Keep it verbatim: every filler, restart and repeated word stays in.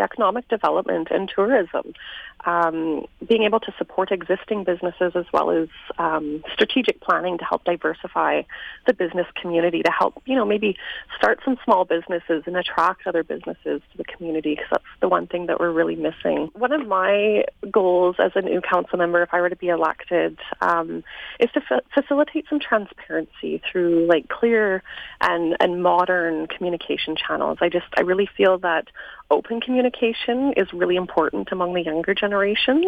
economic development and tourism, um, being able to support existing businesses as well as um, strategic planning to help diversify the business community, to help, you know, maybe start some small businesses and attract other businesses to the community, because that's the one thing that we're really missing. One of my goals as a new council member, if I were to be elected, um, is to fa- facilitate some transparency through like clear and, and modern communication channels. I just, I really feel that open communication is really important among the younger generation.